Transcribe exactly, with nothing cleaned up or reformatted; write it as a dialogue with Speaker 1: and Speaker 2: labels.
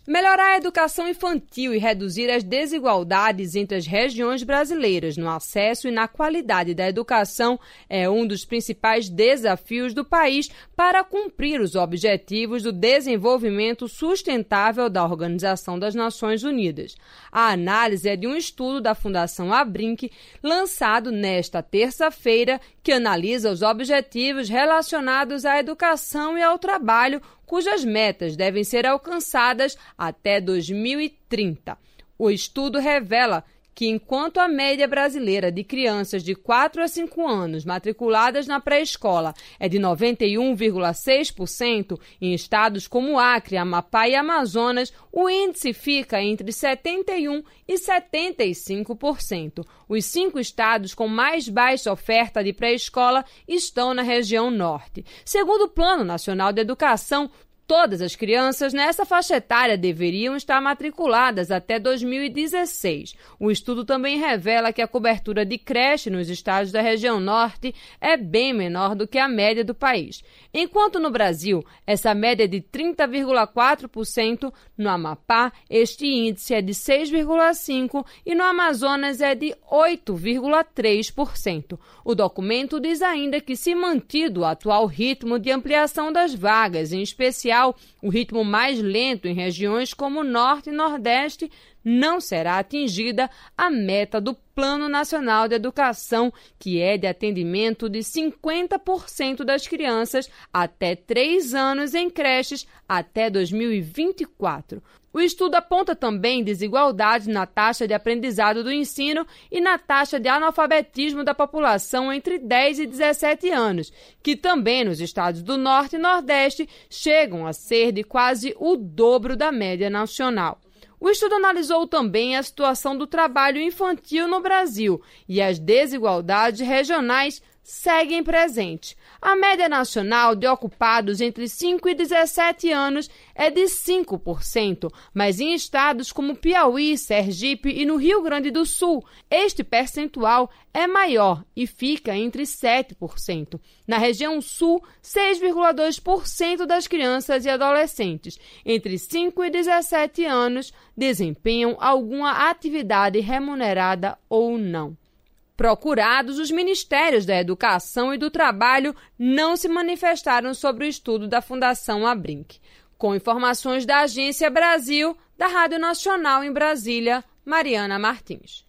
Speaker 1: Melhorar a educação infantil e reduzir as desigualdades entre as regiões brasileiras no acesso e na qualidade da educação é um dos principais desafios do país para cumprir os objetivos do desenvolvimento sustentável da Organização das Nações Unidas. A análise é de um estudo da Fundação Abrinq, lançado nesta terça-feira, que analisa os objetivos relacionados à educação e ao trabalho, cujas metas devem ser alcançadas até dois mil e trinta. O estudo revela que, enquanto a média brasileira de crianças de quatro a cinco anos matriculadas na pré-escola é de noventa e um vírgula seis por cento, em estados como Acre, Amapá e Amazonas, o índice fica entre setenta e um por cento e setenta e cinco por cento. Os cinco estados com mais baixa oferta de pré-escola estão na região norte. Segundo o Plano Nacional de Educação, todas as crianças nessa faixa etária deveriam estar matriculadas até dois mil e dezesseis. O estudo também revela que a cobertura de creche nos estados da região norte é bem menor do que a média do país. Enquanto no Brasil, essa média é de trinta vírgula quatro por cento, no Amapá, este índice é de seis vírgula cinco por cento e no Amazonas é de oito vírgula três por cento. O documento diz ainda que, se mantido o atual ritmo de ampliação das vagas, em especial o ritmo mais lento em regiões como Norte e Nordeste, não será atingida a meta do Plano Nacional de Educação, que é de atendimento de cinquenta por cento das crianças até três anos em creches até dois mil e vinte e quatro. O estudo aponta também desigualdades na taxa de aprendizado do ensino e na taxa de analfabetismo da população entre dez e dezessete anos, que também nos estados do Norte e Nordeste chegam a ser de quase o dobro da média nacional. O estudo analisou também a situação do trabalho infantil no Brasil e as desigualdades regionais seguem presentes. A média nacional de ocupados entre cinco e dezessete anos é de cinco por cento, mas em estados como Piauí, Sergipe e no Rio Grande do Sul, este percentual é maior e fica entre sete por cento. Na região sul, seis vírgula dois por cento das crianças e adolescentes entre cinco e dezessete anos desempenham alguma atividade remunerada ou não. Procurados, os Ministérios da Educação e do Trabalho não se manifestaram sobre o estudo da Fundação Abrinq. Com informações da Agência Brasil, da Rádio Nacional em Brasília, Mariana Martins.